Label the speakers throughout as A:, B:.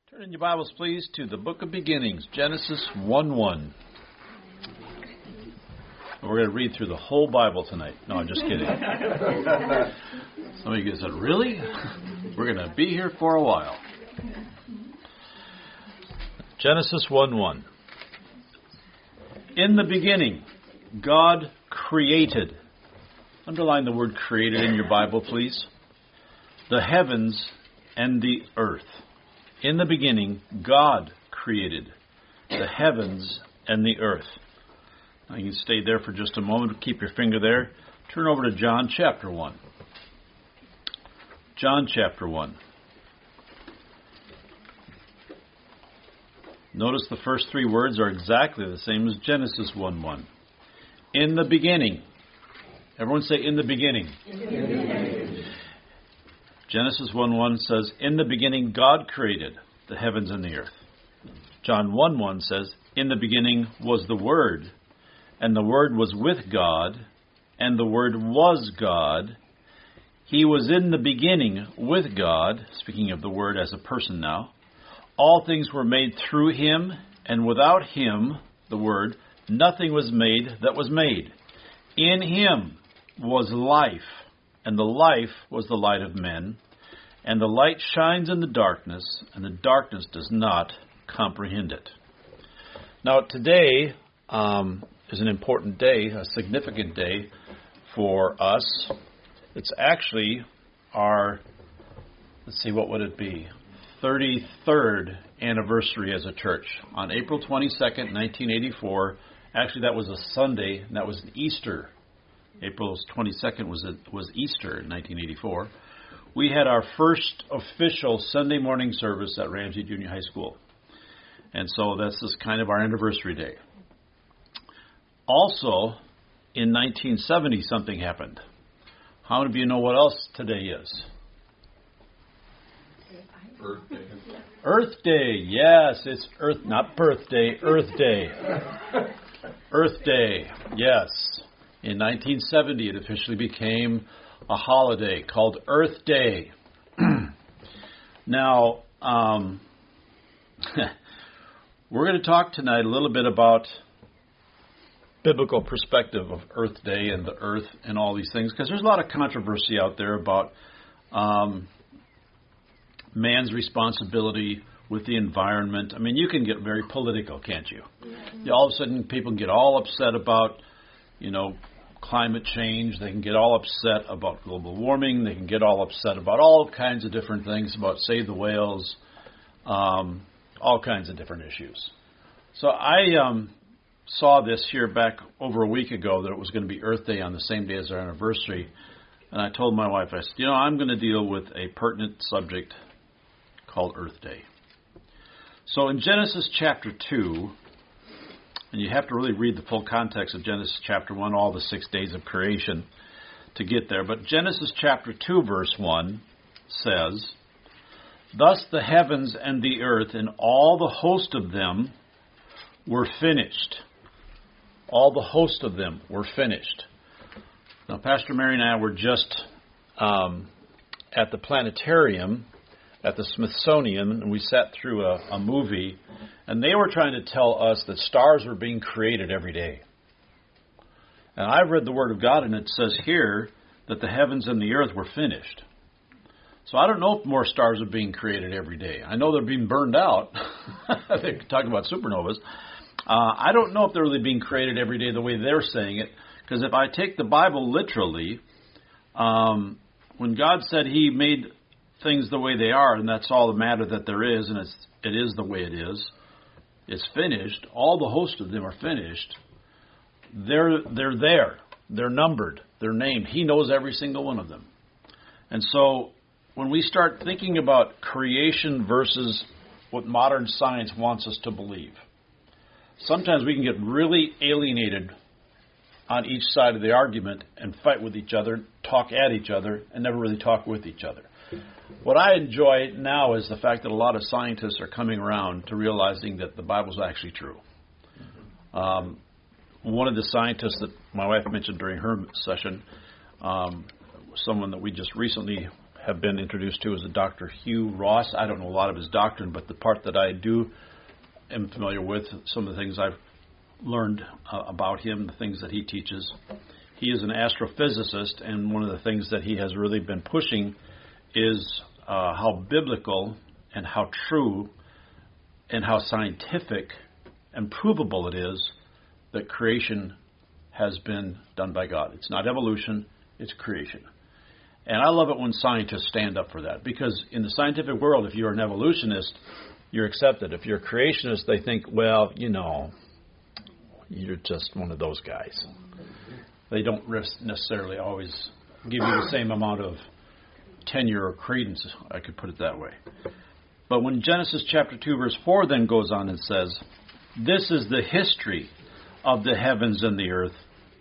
A: Turn in your Bibles, please, to the book of beginnings, Genesis 1:1. We're going to read through the whole Bible tonight. No, I'm just kidding. Some of you guys said, really? We're going to be here for a while. Genesis 1:1. In the beginning, God created. Underline the word created in your Bible, please. The heavens and the earth. In the beginning, God created the heavens and the earth. Now you can stay there for just a moment. Keep your finger there. Turn over to John chapter 1. John chapter 1. Notice the first three words are exactly the same as Genesis 1:1. In the beginning. Everyone say, in the beginning. In the beginning. Genesis 1:1 says, in the beginning God created the heavens and the earth. John 1:1 says, in the beginning was the Word, and the Word was with God, and the Word was God. He was in the beginning with God, speaking of the Word as a person now. All things were made through Him, and without Him, the Word, nothing was made that was made. In Him was life, and the life was the light of men. And the light shines in the darkness, and the darkness does not comprehend it. Now, today is an important day, a significant day for us. It's actually our, what would it be? 33rd anniversary as a church. On April 22nd, 1984, actually that was a Sunday, and that was an Easter. April 22nd was Easter in 1984. We had our first official Sunday morning service at Ramsey Junior High School. And so this is kind of our anniversary day. Also, in 1970, something happened. How many of you know what else today is?
B: Earth Day.
A: Earth Day, yes. It's Earth, not birthday, Earth Day. Earth Day, yes. In 1970, it officially became a holiday called Earth Day. Now, we're going to talk tonight a little bit about biblical perspective of Earth Day and the earth and all these things, because there's a lot of controversy out there about man's responsibility with the environment. I mean, you can get very political, can't you? All of a sudden, people get all upset about, climate change. They can get all upset about global warming. They can get all upset about all kinds of different things, about save the whales, all kinds of different issues. So I saw this here back over a week ago that it was going to be Earth Day on the same day as our anniversary. And I told my wife, I said, I'm going to deal with a pertinent subject called Earth Day. So in Genesis chapter 2, and you have to really read the full context of Genesis chapter 1, all the 6 days of creation to get there. But Genesis chapter 2, verse 1 says, thus the heavens and the earth and all the host of them were finished. All the host of them were finished. Now, Pastor Mary and I were just at the planetarium at the Smithsonian, and we sat through a movie, and they were trying to tell us that stars were being created every day. And I've read the Word of God, and it says here that the heavens and the earth were finished. So I don't know if more stars are being created every day. I know they're being burned out. They're talking about supernovas. I don't know if they're really being created every day the way they're saying it, because if I take the Bible literally, when God said He made things the way they are, and that's all the matter that there is, and it is the way it is. It's finished. All the host of them are finished. They're there. They're numbered. They're named. He knows every single one of them. And so when we start thinking about creation versus what modern science wants us to believe, sometimes we can get really alienated on each side of the argument and fight with each other, talk at each other, and never really talk with each other. What I enjoy now is the fact that a lot of scientists are coming around to realizing that the Bible is actually true. One of the scientists that my wife mentioned during her session, someone that we just recently have been introduced to is a Dr. Hugh Ross. I don't know a lot of his doctrine, but the part that I am familiar with, some of the things I've learned about him, the things that he teaches. He is an astrophysicist, and one of the things that he has really been pushing is how biblical and how true and how scientific and provable it is that creation has been done by God. It's not evolution, it's creation. And I love it when scientists stand up for that, because in the scientific world, if you're an evolutionist, you're accepted. If you're a creationist, they think, well, you're just one of those guys. They don't necessarily always give you the same amount of tenure or credence, I could put it that way. But when Genesis chapter 2, verse 4 then goes on and says, this is the history of the heavens and the earth,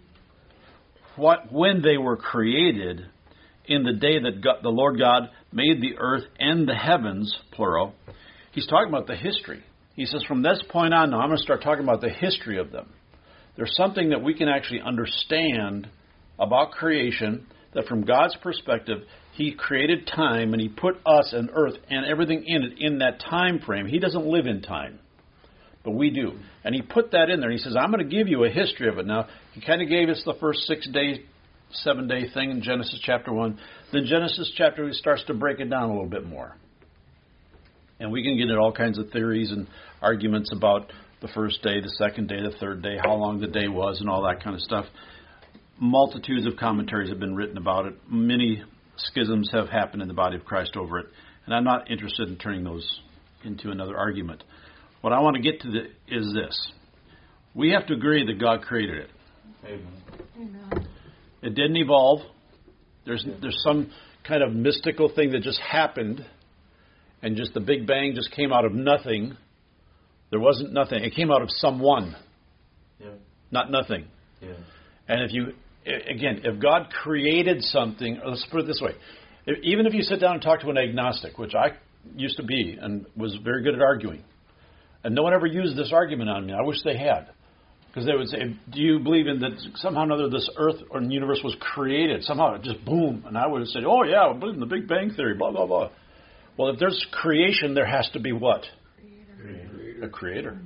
A: when they were created, in the day that the Lord God made the earth and the heavens, plural. He's talking about the history. He says, from this point on, now I'm going to start talking about the history of them. There's something that we can actually understand about creation, that from God's perspective, He created time and He put us and earth and everything in it in that time frame. He doesn't live in time, but we do. And He put that in there. He says, I'm going to give you a history of it. Now, He kind of gave us the first 7-day thing in Genesis chapter 1. Then Genesis chapter 2 starts to break it down a little bit more. And we can get into all kinds of theories and arguments about the first day, the second day, the third day, how long the day was, and all that kind of stuff. Multitudes of commentaries have been written about it. Many schisms have happened in the body of Christ over it. And I'm not interested in turning those into another argument. What I want to get to is this. We have to agree that God created it.
B: Amen.
A: It didn't evolve. There's some kind of mystical thing that just happened, and just the Big Bang just came out of nothing. There wasn't nothing. It came out of someone, not nothing.
B: Yeah.
A: And if God created something, let's put it this way. Even if you sit down and talk to an agnostic, which I used to be and was very good at arguing, and no one ever used this argument on me. I wish they had. Because they would say, do you believe in that somehow or another this earth or universe was created? Somehow it just boom. And I would have said, oh yeah, I believe in the Big Bang Theory, blah, blah, blah. Well, if there's creation, there has to be what?
B: Creator.
A: A creator.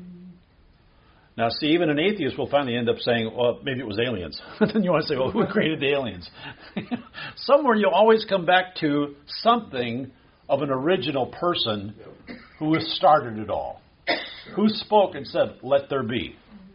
A: Now, see, even an atheist will finally end up saying, well, maybe it was aliens. Then you want to say, well, who created the aliens? Somewhere you always come back to something of an original person who started it all. Who spoke and said, let there be.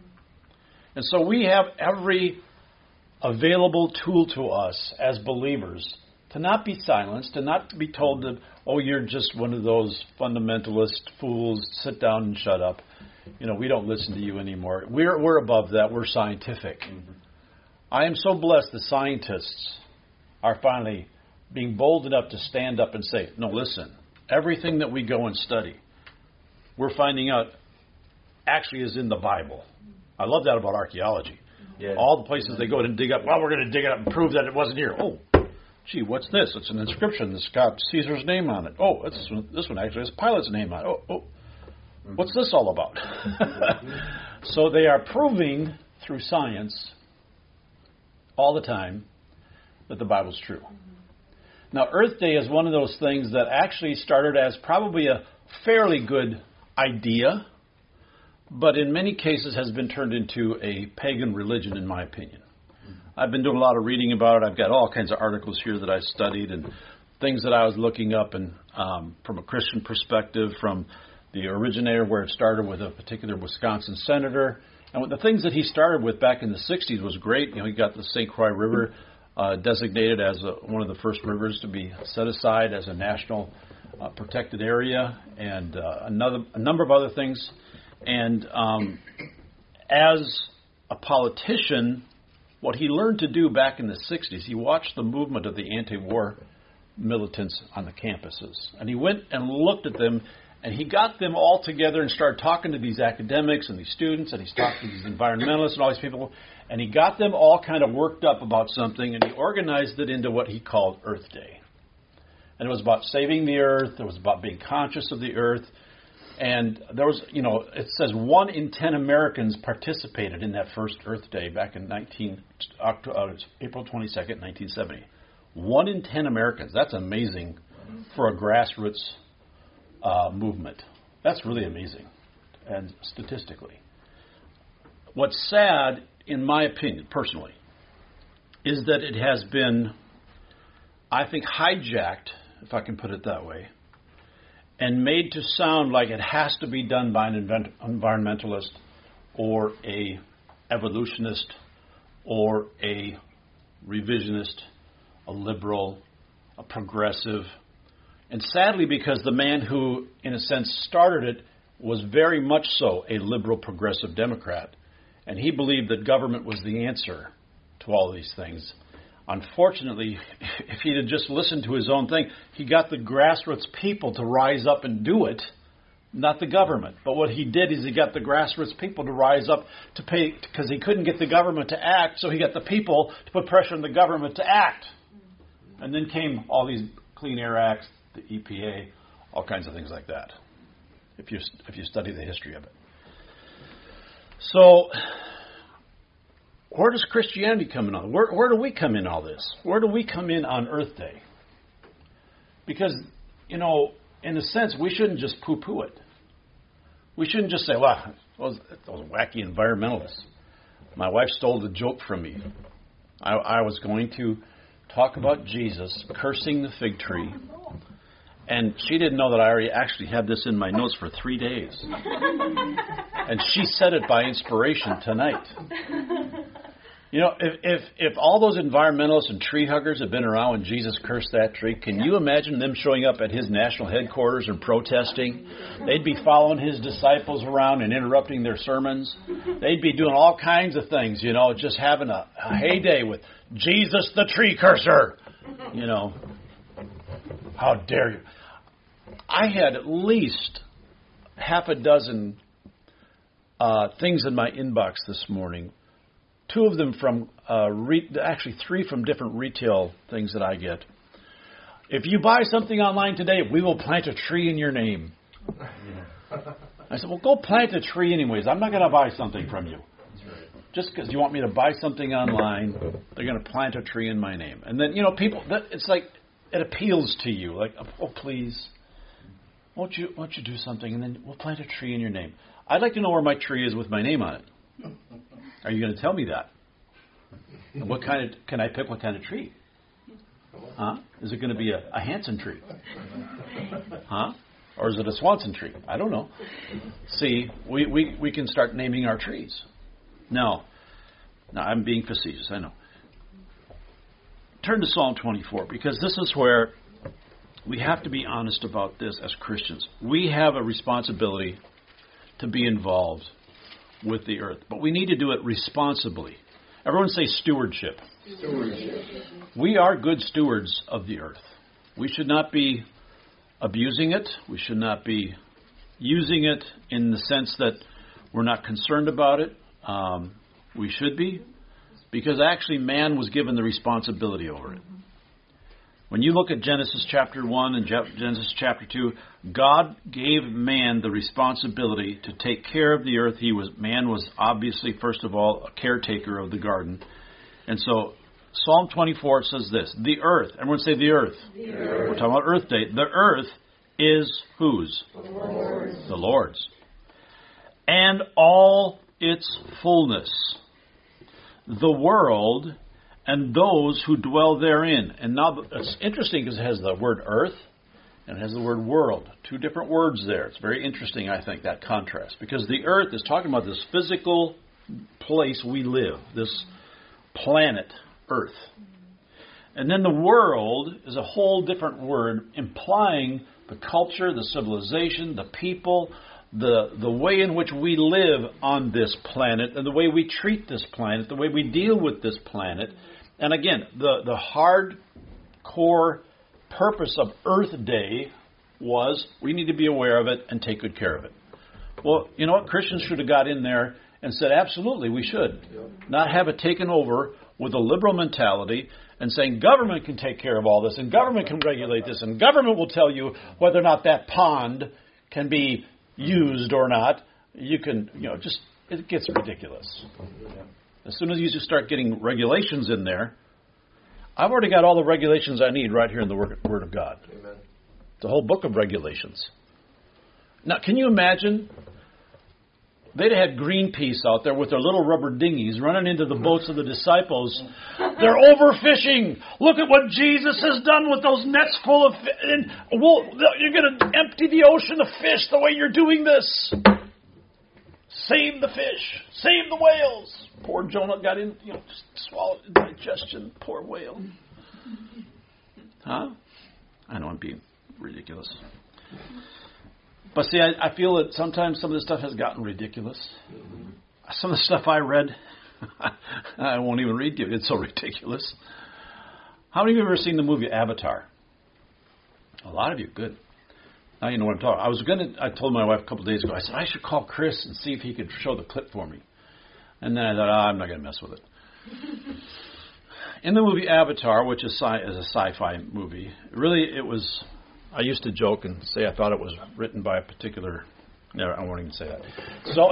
A: And so we have every available tool to us as believers to not be silenced, to not be told that, oh, you're just one of those fundamentalist fools, sit down and shut up. We don't listen to you anymore. We're above that. We're scientific. Mm-hmm. I am so blessed that scientists are finally being bold enough to stand up and say, no, listen, everything that we go and study, we're finding out actually is in the Bible. I love that about archaeology. Yeah. All the places they go and dig up, well, we're going to dig it up and prove that it wasn't here. Oh, gee, what's this? It's an inscription that's got Caesar's name on it. Oh, this one actually has Pilate's name on it. Oh, what's this all about? So they are proving through science all the time that the Bible's true. Now, Earth Day is one of those things that actually started as probably a fairly good idea, but in many cases has been turned into a pagan religion, in my opinion. I've been doing a lot of reading about it. I've got all kinds of articles here that I studied and things that I was looking up, and from a Christian perspective, from the originator where it started with a particular Wisconsin senator. And the things that he started with back in the 60s was great. He got the St. Croix River designated as one of the first rivers to be set aside as a national protected area, and a number of other things. And as a politician, what he learned to do back in the 60s, he watched the movement of the anti-war militants on the campuses. And he went and looked at them, and he got them all together and started talking to these academics and these students, and he's talked to these environmentalists and all these people, and he got them all kind of worked up about something, and he organized it into what he called Earth Day. And it was about saving the earth. It was about being conscious of the earth. And there was, it says 1 in 10 Americans participated in that first Earth Day back in April 22nd, 1970. 1 in 10 Americans. That's amazing for a grassroots movement. That's really amazing, and statistically. What's sad, in my opinion, personally, is that it has been, I think, hijacked, if I can put it that way, and made to sound like it has to be done by an environmentalist or a evolutionist or a revisionist, a liberal, a progressive. And sadly, because the man who, in a sense, started it was very much so a liberal progressive Democrat, and he believed that government was the answer to all these things. Unfortunately, if he'd have just listened to his own thing, he got the grassroots people to rise up and do it, not the government. But what he did is he got the grassroots people to rise up to pay, because he couldn't get the government to act, so he got the people to put pressure on the government to act. And then came all these Clean Air Acts, the EPA, all kinds of things like that, if you study the history of it. So, where does Christianity come in on? Where do we come in all this? Where do we come in on Earth Day? Because, in a sense, we shouldn't just poo-poo it. We shouldn't just say, well, those wacky environmentalists. My wife stole the joke from me. I was going to talk about Jesus cursing the fig tree, and she didn't know that I already actually had this in my notes for 3 days. And she said it by inspiration tonight. If all those environmentalists and tree huggers had been around when Jesus cursed that tree, can you imagine them showing up at his national headquarters and protesting? They'd be following his disciples around and interrupting their sermons. They'd be doing all kinds of things, just having a heyday with Jesus the tree curser. How dare you? I had at least half a dozen things in my inbox this morning. 2 of them from, actually 3 from different retail things that I get. If you buy something online today, we will plant a tree in your name. I said, well, go plant a tree anyways. I'm not going to buy something from you. Just because you want me to buy something online, they're going to plant a tree in my name. And then, people, it's like, it appeals to you. Like, oh, please, won't you do something, and then we'll plant a tree in your name. I'd like to know where my tree is with my name on it. Are you going to tell me that? And can I pick what kind of tree? Huh? Is it going to be a Hanson tree? Huh? Or is it a Swanson tree? I don't know. See, we can start naming our trees. No, I'm being facetious, I know. Turn to Psalm 24, because this is where we have to be honest about this as Christians. We have a responsibility to be involved with the earth, but we need to do it responsibly. Everyone say stewardship. Stewardship. We are good stewards of the earth. We should not be abusing it. We should not be using it in the sense that we're not concerned about it. We should be, because actually man was given the responsibility over it. When you look at Genesis chapter 1 and Genesis chapter 2, God gave man the responsibility to take care of the earth. Man was obviously, first of all, a caretaker of the garden. And so Psalm 24 says this, the earth, everyone say the earth. The earth. We're talking about Earth Day. The earth is whose? The Lord's. The Lord's. And all its fullness. The world and those who dwell therein. And now it's interesting because it has the word earth and it has the word world. 2 different words there. It's very interesting, I think, that contrast. Because the earth is talking about this physical place we live, this planet, Earth. And then the world is a whole different word implying the culture, the civilization, the people, the way in which we live on this planet, and the way we treat this planet, the way we deal with this planet. And again, the hardcore purpose of Earth Day was we need to be aware of it and take good care of it. Well, you know what? Christians should have got in there and said, absolutely, we should. Not have it taken over with a liberal mentality and saying government can take care of all this and government can regulate this and government will tell you whether or not that pond can be used or not. You can, just, it gets ridiculous. As soon as you just start getting regulations in there, I've already got all the regulations I need right here in the Word of God.
C: Amen.
A: The whole book of regulations. Now, can you imagine? They'd have had Greenpeace out there with their little rubber dinghies running into the boats of the disciples. They're overfishing. Look at what Jesus has done with those nets full of fish. And you're going to empty the ocean of fish the way you're doing this. Save the fish. Save the whales. Poor Jonah got in, just swallowed indigestion. Poor whale. Huh? I know I'm being ridiculous. But see, I feel that sometimes some of this stuff has gotten ridiculous. Some of the stuff I read, I won't even read to you. It's so ridiculous. How many of you have ever seen the movie Avatar? A lot of you. Good. Now you know what I'm talking. I told my wife a couple of days ago, I said, I should call Chris and see if he could show the clip for me. And then I thought, I'm not going to mess with it. In the movie Avatar, which is a sci-fi movie, really it was... I used to joke and say I thought it was written by a particular... No, I won't even say that. So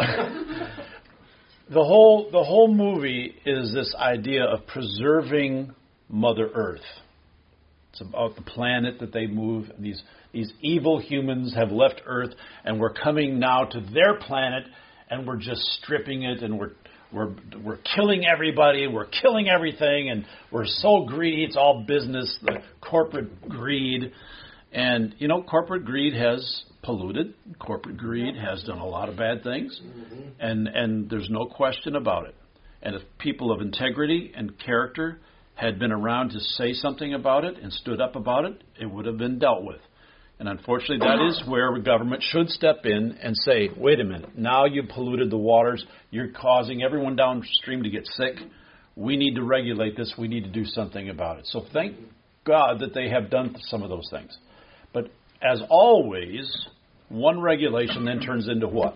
A: the whole movie is this idea of preserving Mother Earth. It's about the planet that they move. These evil humans have left Earth, and we're coming now to their planet, and we're just stripping it, and we're killing everybody, we're killing everything, and we're so greedy. It's all business, the corporate greed. And, corporate greed has polluted. Corporate greed has done a lot of bad things. And there's no question about it. And if people of integrity and character had been around to say something about it and stood up about it, it would have been dealt with. And unfortunately, that is where the government should step in and say, wait a minute, now you've polluted the waters. You're causing everyone downstream to get sick. We need to regulate this. We need to do something about it. So thank God that they have done some of those things. But as always, one regulation then turns into what?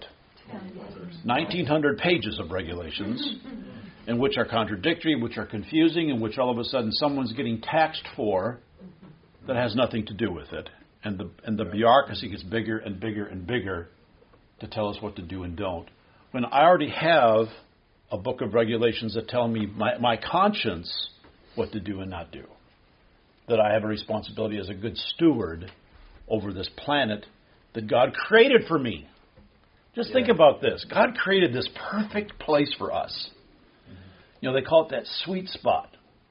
A: 1,900 pages of regulations, in which are contradictory, which are confusing, in which all of a sudden someone's getting taxed for that has nothing to do with it. And the bureaucracy gets bigger and bigger and bigger to tell us what to do and don't. When I already have a book of regulations that tell me my conscience what to do and not do. That I have a responsibility as a good steward over this planet that God created for me. Just think about this. God created this perfect place for us. They call it that sweet spot.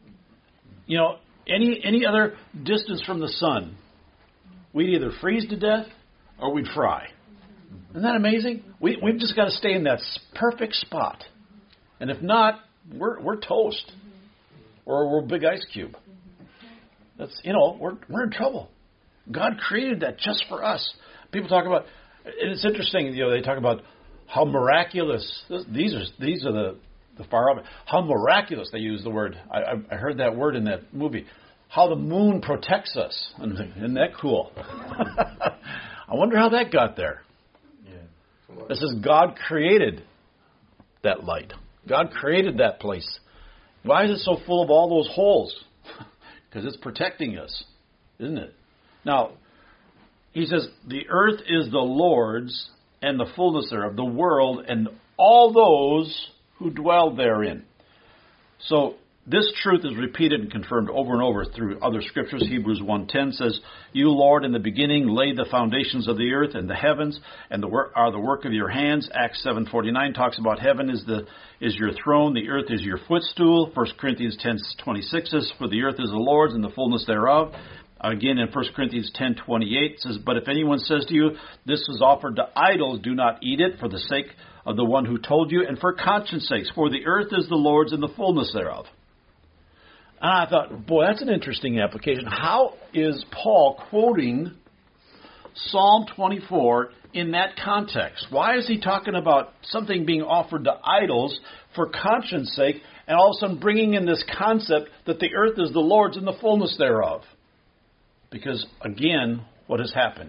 A: Any other distance from the sun, we'd either freeze to death or we'd fry. Isn't that amazing? We've just got to stay in that perfect spot. And if not, we're toast. Or we're a big ice cube. That's, we're in trouble. God created that just for us. People talk about, and it's interesting, they talk about how miraculous, these are the far up, how miraculous they use the word. I heard that word in that movie. How the moon protects us. Isn't that cool? I wonder how that got there. This is God created that light. God created that place. Why is it so full of all those holes? Because it's protecting us, isn't it? Now, he says, the earth is the Lord's and the fullness thereof, the world and all those who dwell therein. So this truth is repeated and confirmed over and over through other scriptures. Hebrews 1:10 says, you, Lord, in the beginning laid the foundations of the earth and the heavens, and are the work of your hands. Acts 7:49 talks about heaven is your throne, the earth is your footstool. 1 Corinthians 10:26 says, for the earth is the Lord's and the fullness thereof. Again, in 1 Corinthians 10:28 says, but if anyone says to you, this is offered to idols, do not eat it for the sake of the one who told you, and for conscience sakes, for the earth is the Lord's and the fullness thereof. And I thought, boy, that's an interesting application. How is Paul quoting Psalm 24 in that context? Why is he talking about something being offered to idols for conscience sake, and all of a sudden bringing in this concept that the earth is the Lord's and the fullness thereof? Because, again, what has happened?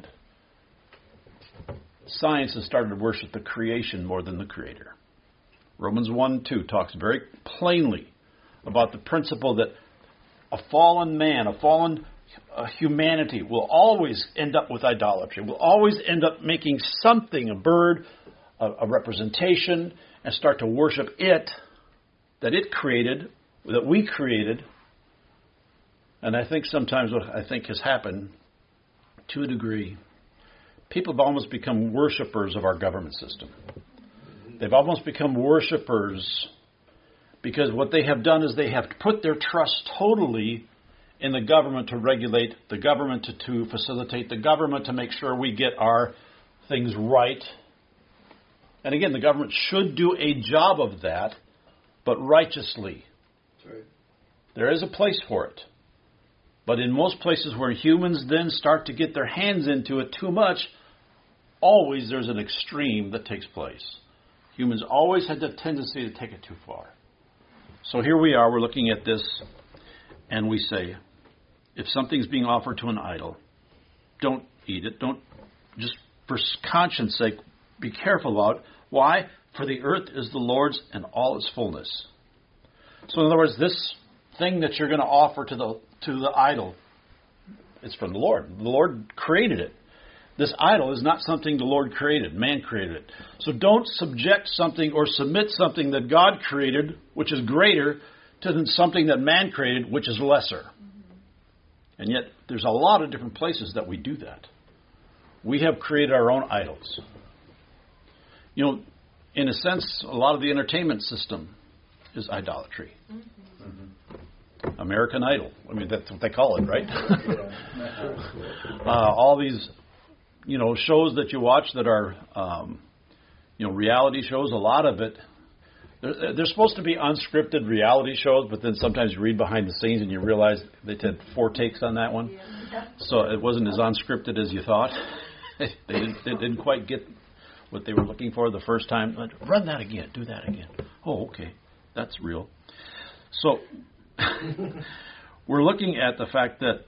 A: Science has started to worship the creation more than the Creator. Romans 1:2 talks very plainly about the principle that a fallen man, a fallen humanity will always end up with idolatry, will always end up making something, a bird, a representation, and start to worship it, that it created, that we created, And I think sometimes what I think has happened, to a degree, people have almost become worshipers of our government system. They've almost become worshipers because what they have done is they have put their trust totally in the government to regulate, the government to facilitate, the government to make sure we get our things right. And again, the government should do a job of that, but righteously.
C: That's right.
A: There is a place for it. But in most places where humans then start to get their hands into it too much, always there's an extreme that takes place. Humans always had the tendency to take it too far. So here we are, we're looking at this, and we say, if something's being offered to an idol, don't eat it. Don't, just for conscience sake, be careful about it. Why? For the earth is the Lord's and all its fullness. So in other words, this thing that you're going to offer to the idol, it's from the Lord. The Lord created it. This idol is not something the Lord created. Man created it. So don't subject something or submit something that God created, which is greater, to something that man created, which is lesser. And yet, there's a lot of different places that we do that. We have created our own idols. You know, in a sense, a lot of the entertainment system is idolatry. Mm-hmm. American Idol. I mean, that's what they call it, right? All these, shows that you watch that are, reality shows, a lot of it, they're supposed to be unscripted reality shows, but then sometimes you read behind the scenes and you realize they did 4 takes on that one. Yeah. So it wasn't as unscripted as you thought. They didn't quite get what they were looking for the first time. Run that again. Do that again. Oh, okay. That's real. So we're looking at the fact that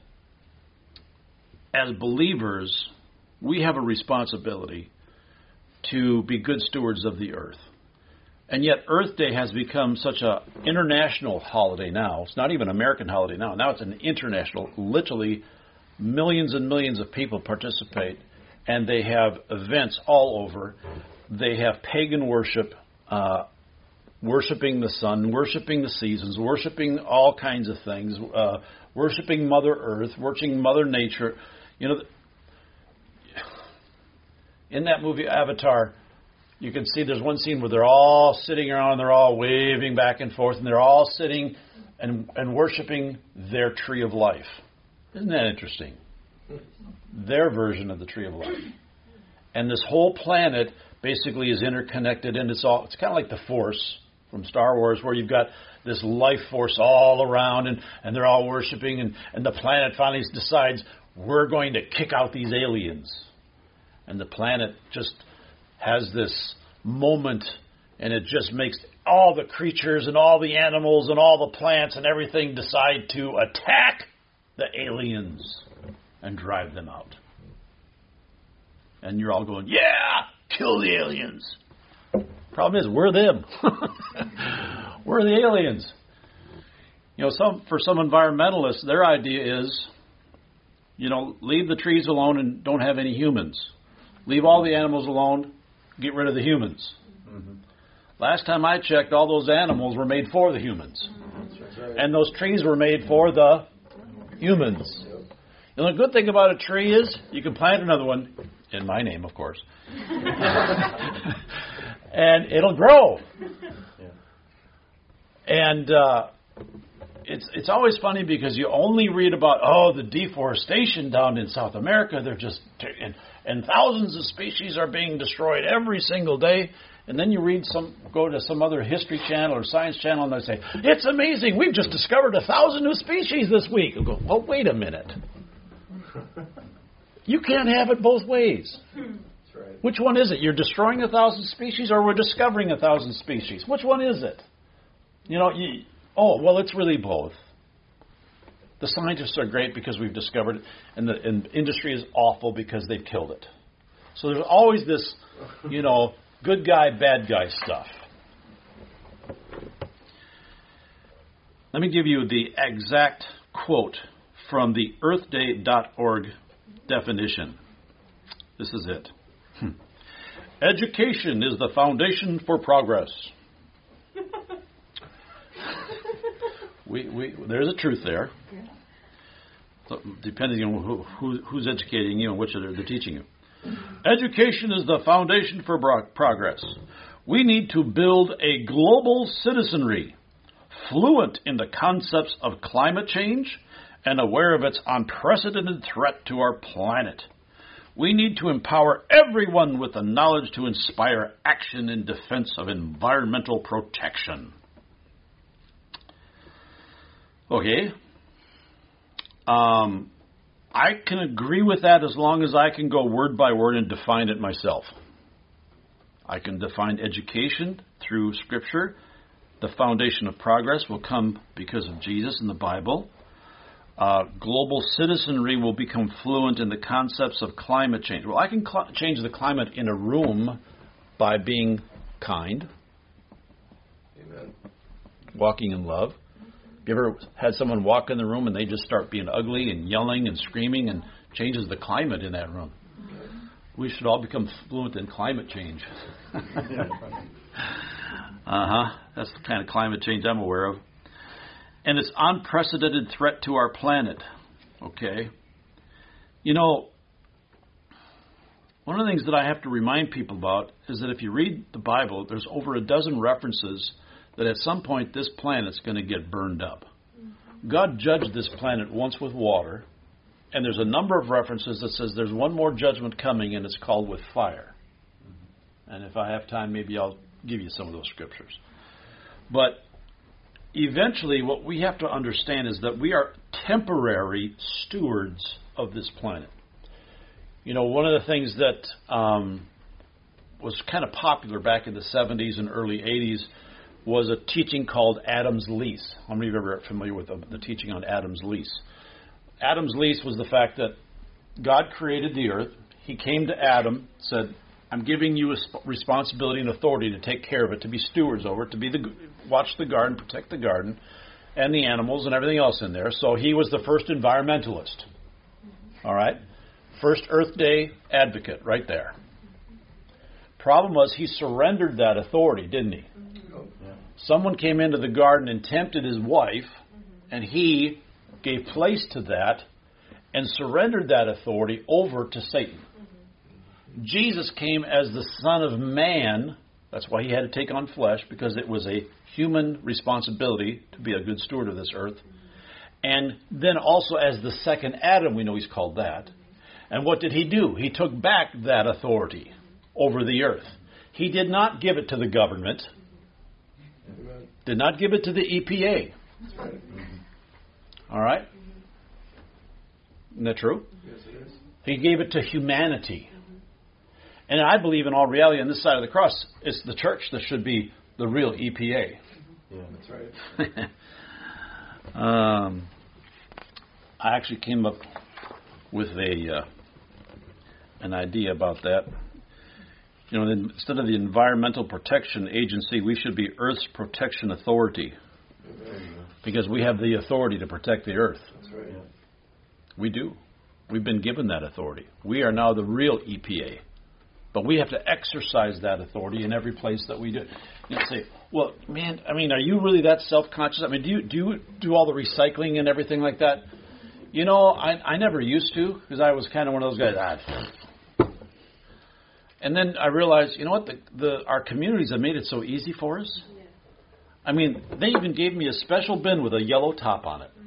A: as believers, we have a responsibility to be good stewards of the earth. And yet Earth Day has become such an international holiday now. It's not even an American holiday now. Now it's an international. Literally millions and millions of people participate, and they have events all over. They have pagan worship, worshiping the sun, worshiping the seasons, worshiping all kinds of things, worshiping Mother Earth, worshiping Mother Nature. In that movie Avatar, you can see there's one scene where they're all sitting around and they're all waving back and forth and they're all sitting and worshiping their tree of life. Isn't that interesting? Their version of the tree of life. And this whole planet basically is interconnected, and it's kind of like the Force from Star Wars, where you've got this life force all around and they're all worshiping, and the planet finally decides, we're going to kick out these aliens. And the planet just has this moment, and it just makes all the creatures and all the animals and all the plants and everything decide to attack the aliens and drive them out. And you're all going, yeah, kill the aliens. Problem is, we're them. We're the aliens. For some environmentalists, their idea is, leave the trees alone and don't have any humans. Leave all the animals alone, get rid of the humans. Mm-hmm. Last time I checked, all those animals were made for the humans. Right. And those trees were made for the humans. Yep. The good thing about a tree is you can plant another one, in my name, of course, and it'll grow. Yeah. And it's always funny because you only read about, the deforestation down in South America. They're just... And thousands of species are being destroyed every single day. And then you go to some other history channel or science channel, and they say, it's amazing, we've just discovered 1,000 new species this week. You go, well, wait a minute. You can't have it both ways. That's right. Which one is it? You're destroying 1,000 species, or we're discovering 1,000 species? Which one is it? It's really both. The scientists are great because we've discovered it, and the industry is awful because they've killed it. So there's always this, good guy, bad guy stuff. Let me give you the exact quote from the earthday.org definition. This is it. Education is the foundation for progress. There's a truth there. depending on who's educating you and which they're teaching you. Education is the foundation for progress. We need to build a global citizenry, fluent in the concepts of climate change and aware of its unprecedented threat to our planet. We need to empower everyone with the knowledge to inspire action in defense of environmental protection. Okay. I can agree with that as long as I can go word by word and define it myself. I can define education through Scripture. The foundation of progress will come because of Jesus and the Bible. Global citizenry will become fluent in the concepts of climate change. Well, I can change the climate in a room by being kind.
C: Amen.
A: Walking in love. You ever had someone walk in the room and they just start being ugly and yelling and screaming and changes the climate in that room? We should all become fluent in climate change. That's the kind of climate change I'm aware of. And it's unprecedented threat to our planet. Okay? You know, one of the things that I have to remind people about is that if you read the Bible, there's over a dozen references that at some point this planet's going to get burned up. God judged this planet once with water, and there's a number of references that says there's one more judgment coming, and it's called with fire. And if I have time, maybe I'll give you some of those scriptures. But eventually what we have to understand is that we are temporary stewards of this planet. You know, one of the things that was kind of popular back in the 70s and early 80s was a teaching called Adam's Lease. How many of you are familiar with the teaching on Adam's Lease? Adam's Lease was the fact that God created the earth. He came to Adam, said, I'm giving you a responsibility and authority to take care of it, to be stewards over it, to watch the garden, protect the garden, and the animals and everything else in there. So he was the first environmentalist. All right? First Earth Day advocate right there. Problem was he surrendered that authority, didn't he? Someone came into the garden and tempted his wife, and he gave place to that and surrendered that authority over to Satan. Jesus came as the Son of Man. That's why he had to take on flesh, because it was a human responsibility to be a good steward of this earth. And then also as the second Adam, we know he's called that. And what did he do? He took back that authority over the earth. He did not give it to the government. Did not give it to the EPA. All right? Isn't that true?
C: Yes, it is.
A: He gave it to humanity. And I believe in all reality on this side of the cross, it's the church that should be the real EPA.
C: Yeah, that's right.
A: I actually came up with an idea about that. You know, instead of the Environmental Protection Agency, we should be Earth's Protection Authority. Because we have the authority to protect the earth.
C: That's right. Yeah.
A: We do. We've been given that authority. We are now the real EPA. But we have to exercise that authority in every place that we do. You know, say, well, man, I mean, are you really that self-conscious? I mean, do you do all the recycling and everything like that? You know, I never used to, because I was kind of one of those guys. And then I realized, you know what, our communities have made it so easy for us. Yeah. I mean, they even gave me a special bin with a yellow top on it.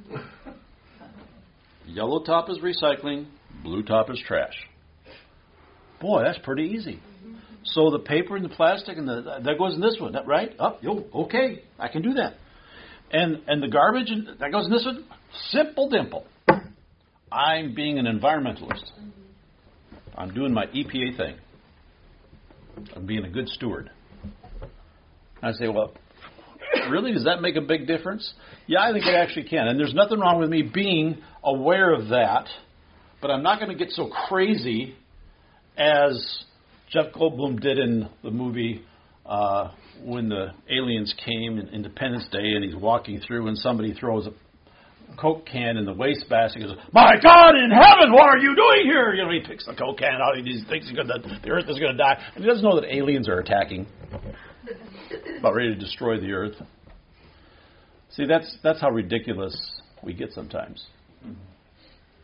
A: Yellow top is recycling, blue top is trash. Boy, that's pretty easy. Mm-hmm. So the paper and the plastic and that goes in this one, right? Okay, I can do that. And the garbage and that goes in this one. Simple dimple. I'm being an environmentalist. I'm doing my EPA thing. I'm being a good steward. I say, well, really, does that make a big difference? Yeah, I think it actually can. And there's nothing wrong with me being aware of that, but I'm not going to get so crazy as Jeff Goldblum did in the movie when the aliens came in Independence Day, and he's walking through and somebody throws a Coke can in the wastebasket. He goes, "My God in heaven, what are you doing here?" You know, he picks the Coke can out. He thinks the earth is going to die. And he doesn't know that aliens are attacking, about ready to destroy the earth. See, that's how ridiculous we get sometimes.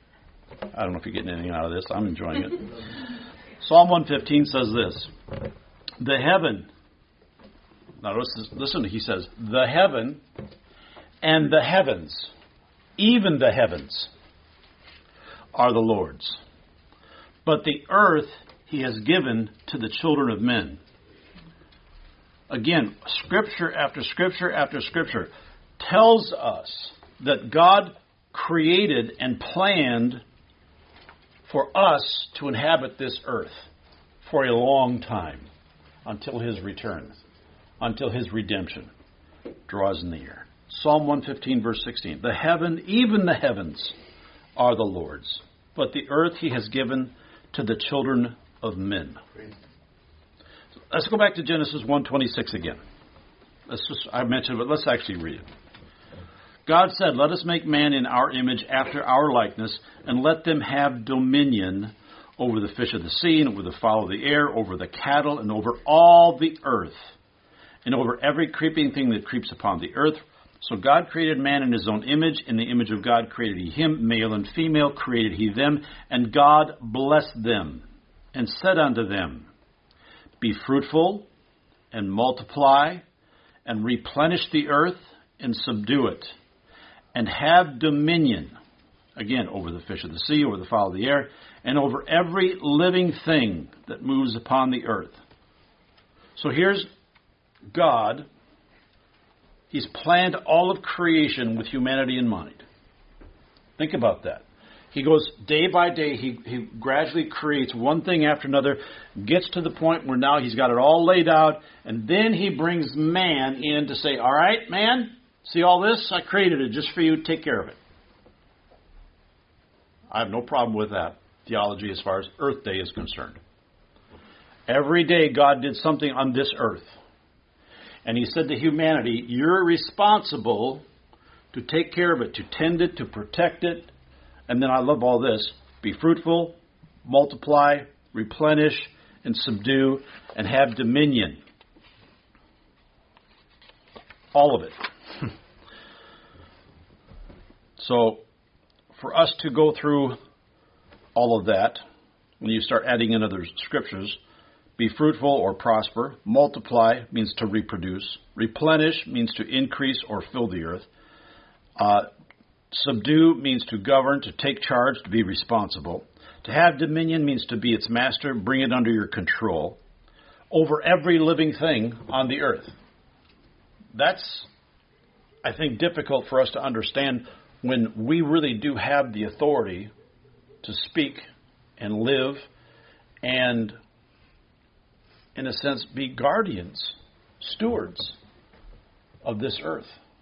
A: I don't know if you're getting anything out of this. I'm enjoying it. Psalm 115 says this. The heaven, now listen, he says, the heaven and the heavens, even the heavens, are the Lord's. But the earth he has given to the children of men. Again, scripture after scripture after scripture tells us that God created and planned for us to inhabit this earth for a long time until his return, until his redemption draws near. Psalm 115, verse 16. The heaven, even the heavens, are the Lord's, but the earth he has given to the children of men. Let's go back to Genesis 1:26 again. I mentioned it, but let's actually read it. God said, let us make man in our image after our likeness, and let them have dominion over the fish of the sea, and over the fowl of the air, over the cattle, and over all the earth, and over every creeping thing that creeps upon the earth. So God created man in his own image. In the image of God created he him, male and female created he them. And God blessed them, and said unto them, be fruitful, and multiply, and replenish the earth, and subdue it, and have dominion, again, over the fish of the sea, over the fowl of the air, and over every living thing that moves upon the earth. So here's God. He's planned all of creation with humanity in mind. Think about that. He goes day by day, he gradually creates one thing after another, gets to the point where now he's got it all laid out, and then he brings man in to say, all right, man, see all this? I created it just for you. Take care of it. I have no problem with that theology as far as Earth Day is concerned. Every day God did something on this earth. And he said to humanity, you're responsible to take care of it, to tend it, to protect it. And then I love all this. Be fruitful, multiply, replenish, and subdue, and have dominion. All of it. So, for us to go through all of that, when you start adding in other scriptures, be fruitful or prosper. Multiply means to reproduce. Replenish means to increase or fill the earth. Subdue means to govern, to take charge, to be responsible. To have dominion means to be its master, bring it under your control. Over every living thing on the earth. That's, I think, difficult for us to understand when we really do have the authority to speak and live and, in a sense, be guardians, stewards of this earth.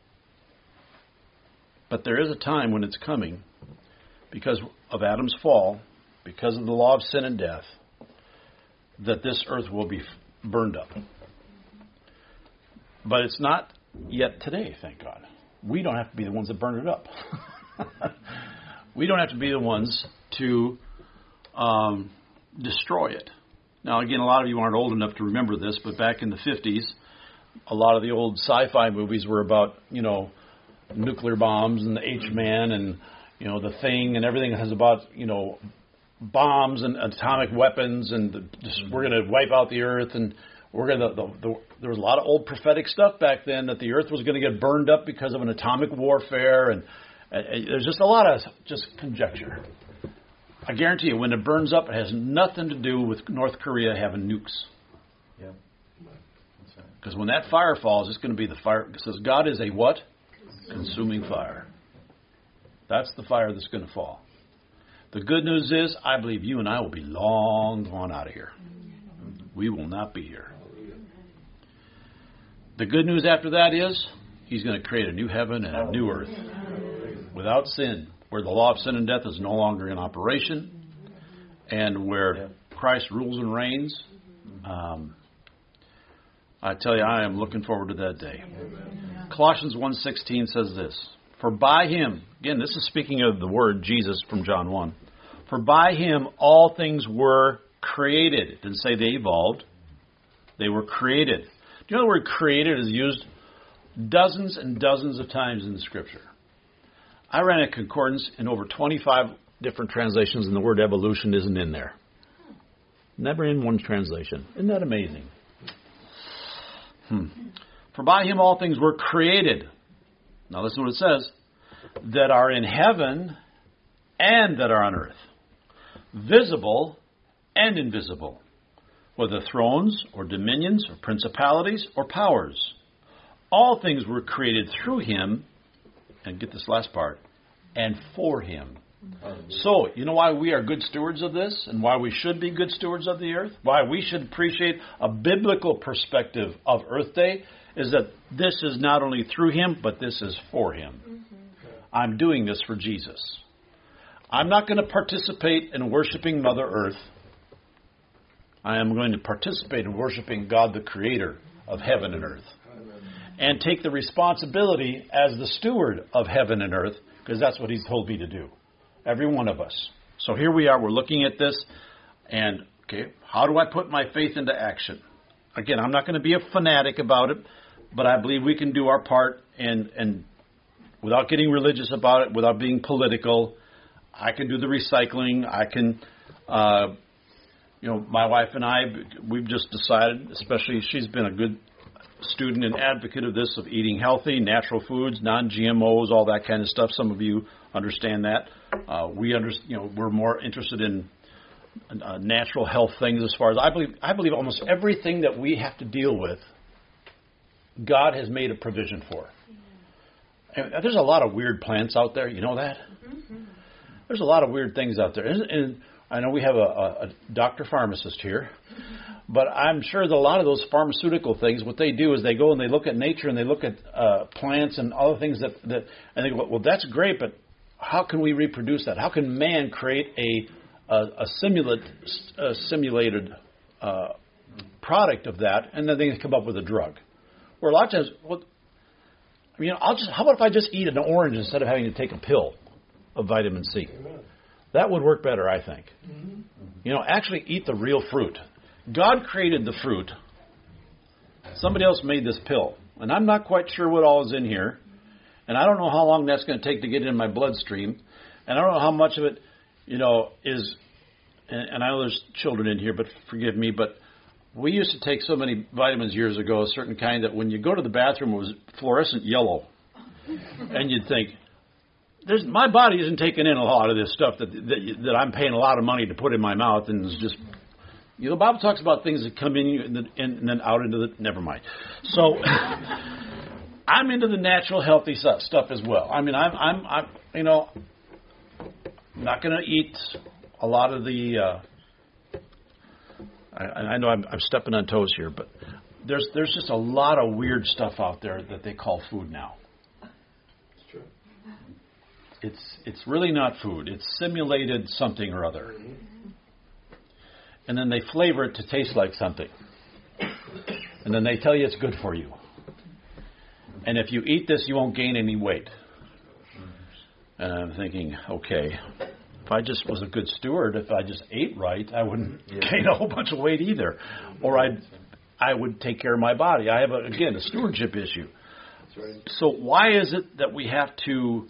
A: But there is a time when it's coming, because of Adam's fall, because of the law of sin and death, that this earth will be burned up. But it's not yet today, thank God. We don't have to be the ones that burn it up. We don't have to be the ones to destroy it. Now, again, a lot of you aren't old enough to remember this, but back in the 50s, a lot of the old sci-fi movies were about, nuclear bombs and the H-Man and, the Thing and everything that has about, bombs and atomic weapons and we're going to wipe out the earth and we're going to, there was a lot of old prophetic stuff back then that the earth was going to get burned up because of an atomic warfare and there's just a lot of just conjecture. I guarantee you, when it burns up, it has nothing to do with North Korea having nukes.
C: Yeah.
A: Because when that fire falls, it's going to be the fire. It says God is a what? Consuming fire. That's the fire that's going to fall. The good news is, I believe you and I will be long gone out of here. We will not be here. The good news after that is, he's going to create a new heaven and a new earth without sin, where the law of sin and death is no longer in operation, and where Christ rules and reigns. I tell you, I am looking forward to that day. Colossians 1:16 says this, for by him, again, this is speaking of the word Jesus from John 1, for by him all things were created. It didn't say they evolved. They were created. Do you know the word created is used dozens and dozens of times in the Scripture? I ran a concordance in over 25 different translations, and the word evolution isn't in there. Never in one translation. Isn't that amazing? For by him all things were created. Now listen to what it says. That are in heaven and that are on earth. Visible and invisible. Whether thrones or dominions or principalities or powers. All things were created through him. And get this last part. And for him. So, you know why we are good stewards of this? And why we should be good stewards of the earth? Why we should appreciate a biblical perspective of Earth Day? Is that this is not only through him, but this is for him. I'm doing this for Jesus. I'm not going to participate in worshiping Mother Earth. I am going to participate in worshiping God, the Creator of heaven and earth. And take the responsibility as the steward of heaven and earth, because that's what he's told me to do. Every one of us. So here we are, we're looking at this, and, okay, how do I put my faith into action? Again, I'm not going to be a fanatic about it, but I believe we can do our part, and without getting religious about it, without being political. I can do the recycling. I can, my wife and I, we've just decided, especially she's been a good student and advocate of this, of eating healthy, natural foods, non-GMOs, all that kind of stuff. Some of you understand that. We're more interested in natural health things as far as I believe almost everything that we have to deal with, God has made a provision for. And there's a lot of weird plants out there. You know that? There's a lot of weird things out there. And I know we have a doctor pharmacist here, but I'm sure that a lot of those pharmaceutical things, what they do is they go and they look at nature and they look at plants and other things that and they go, well, that's great, but how can we reproduce that? How can man create a simulated product of that, and then they come up with a drug? Or a lot of times, how about if I just eat an orange instead of having to take a pill of vitamin C?
C: Amen.
A: That would work better, I think. Actually eat the real fruit. God created the fruit. Somebody else made this pill. And I'm not quite sure what all is in here. And I don't know how long that's going to take to get in my bloodstream. And I don't know how much of it, is... And I know there's children in here, but forgive me, but we used to take so many vitamins years ago, a certain kind, that when you go to the bathroom, it was fluorescent yellow. And you'd think, my body isn't taking in a lot of this stuff that I'm paying a lot of money to put in my mouth, and it's just, the Bible talks about things that come in and then out into the, never mind. So, I'm into the natural, healthy stuff as well. I mean, I'm not going to eat a lot of the, I know I'm stepping on toes here, but there's just a lot of weird stuff out there that they call food now.
C: It's true.
A: It's really not food. It's simulated something or other. And then they flavor it to taste like something. And then they tell you it's good for you. And if you eat this, you won't gain any weight. And I'm thinking, okay, if I just was a good steward, if I just ate right, I wouldn't gain a whole bunch of weight either. Or I would take care of my body. I have, a stewardship issue.
C: That's right.
A: So why is it that we have to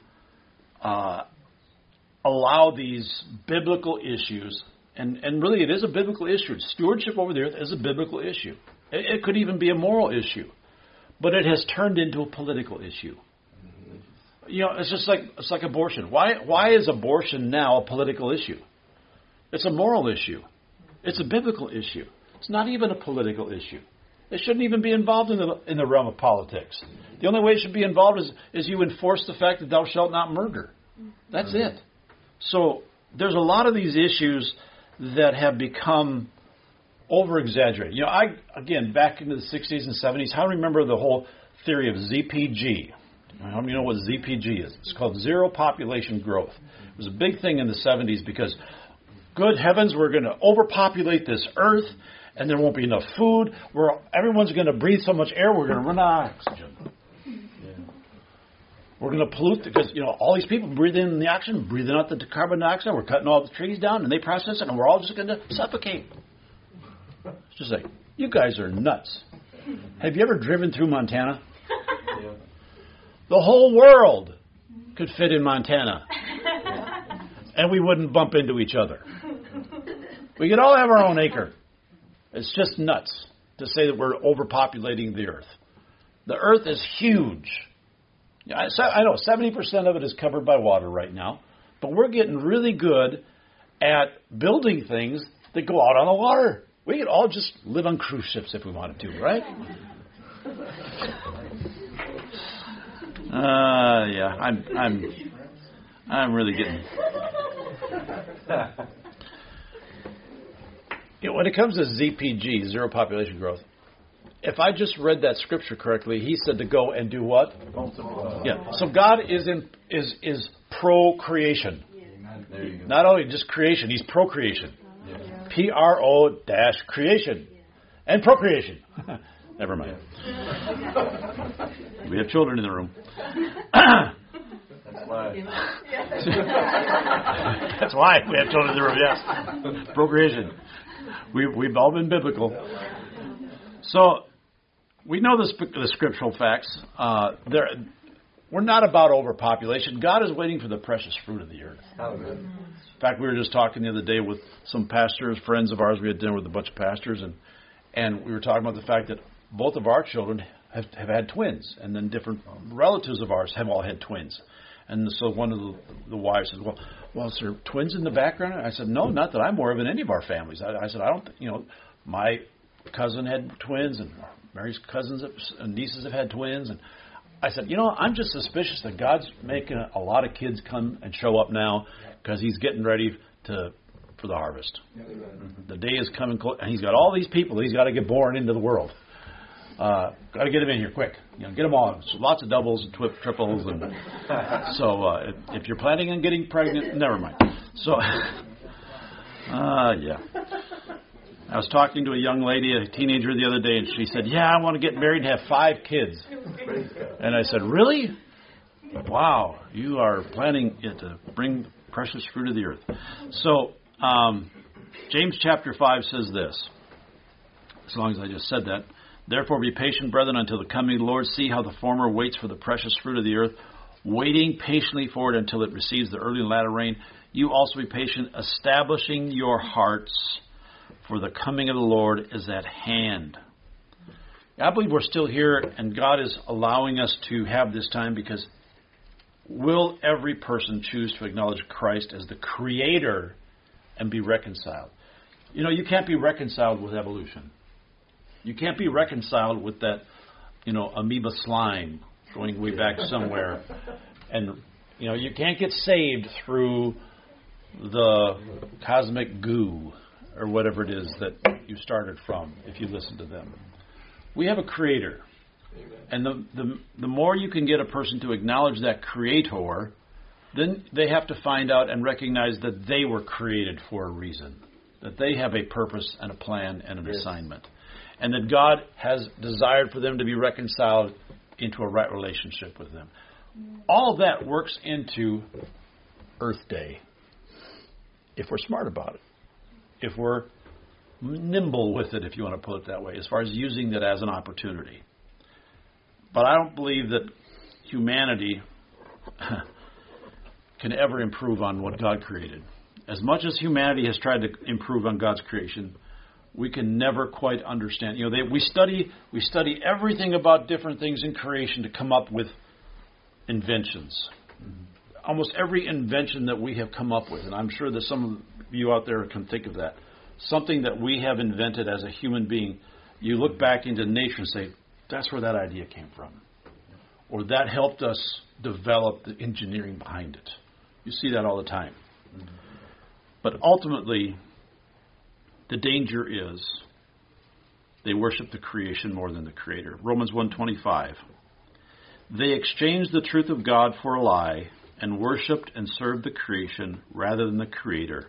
A: allow these biblical issues, and really it is a biblical issue. Stewardship over the earth is a biblical issue. It could even be a moral issue. But it has turned into a political issue. It's like abortion. Why is abortion now a political issue? It's a moral issue. It's a biblical issue. It's not even a political issue. It shouldn't even be involved in the realm of politics. The only way it should be involved is you enforce the fact that thou shalt not murder. That's it. So there's a lot of these issues that have become over-exaggerated. Back into the 60s and 70s, I remember the whole theory of ZPG. How many know what ZPG is? It's called zero population growth. It was a big thing in the 70s because, good heavens, we're going to overpopulate this earth and there won't be enough food. Everyone's going to breathe so much air, we're going to run out of oxygen. We're going to pollute because, all these people breathe in the oxygen, breathing out the carbon dioxide. We're cutting all the trees down and they process it and we're all just going to suffocate. It's just like, you guys are nuts. Have you ever driven through Montana?
C: Yeah.
A: The whole world could fit in Montana. and we wouldn't bump into each other. We could all have our own acre. It's just nuts to say that we're overpopulating the earth. The earth is huge. I know 70% of it is covered by water right now, but we're getting really good at building things that go out on the water. We could all just live on cruise ships if we wanted to, right? Yeah, I'm really getting. When it comes to ZPG, zero population growth, if I just read that scripture correctly, he said to go and do what? Yeah. So God is procreation.
C: There you go.
A: Not only just creation, he's procreation. Pro-creation. And procreation. Never mind. We have children in the room.
C: That's why.
A: That's why we have children in the room, yes. Procreation. We've all been biblical. So, we know the scriptural facts. We're not about overpopulation. God is waiting for the precious fruit of the earth.
C: Amen.
A: In fact, we were just talking the other day with some pastors, friends of ours. We had dinner with a bunch of pastors, and we were talking about the fact that both of our children have had twins, and then different relatives of ours have all had twins. And so one of the wives said, well, is there twins in the background? I said, no, not that I'm aware of in any of our families. I said, I don't, my cousin had twins, and Mary's cousins and nieces have had twins, and I said, I'm just suspicious that God's making a lot of kids come and show up now because he's getting ready for the harvest. The day is coming close, and he's got all these people he's got to get born into the world. Got to get them in here quick. Get them all. So lots of doubles and triples, and so if you're planning on getting pregnant, never mind. So, yeah. I was talking to a young lady, a teenager, the other day, and she said, yeah, I want to get married and have 5 kids. And I said, really? Wow, you are planning to bring the precious fruit of the earth. So, James chapter 5 says this, as long as I just said that. Therefore be patient, brethren, until the coming of the Lord. See how the former waits for the precious fruit of the earth, waiting patiently for it until it receives the early and latter rain. You also be patient, establishing your hearts, for the coming of the Lord is at hand. I believe we're still here, and God is allowing us to have this time because will every person choose to acknowledge Christ as the Creator and be reconciled? You can't be reconciled with evolution. You can't be reconciled with that, amoeba slime going way back somewhere. And, you can't get saved through the cosmic goo or whatever it is that you started from, if you listen to them. We have a Creator. And the more you can get a person to acknowledge that Creator, then they have to find out and recognize that they were created for a reason, that they have a purpose and a plan and an assignment, and that God has desired for them to be reconciled into a right relationship with them. All that works into Earth Day, if we're smart about it, if we're nimble with it, if you want to put it that way, as far as using it as an opportunity. But I don't believe that humanity can ever improve on what God created. As much as humanity has tried to improve on God's creation, we can never quite understand. We study everything about different things in creation to come up with inventions. Almost every invention that we have come up with, and I'm sure that some of you out there can think of that, something that we have invented as a human being, you look back into nature and say, that's where that idea came from. Or that helped us develop the engineering behind it. You see that all the time. But ultimately, the danger is they worship the creation more than the Creator. Romans 1:25. They exchanged the truth of God for a lie and worshipped and served the creation rather than the Creator.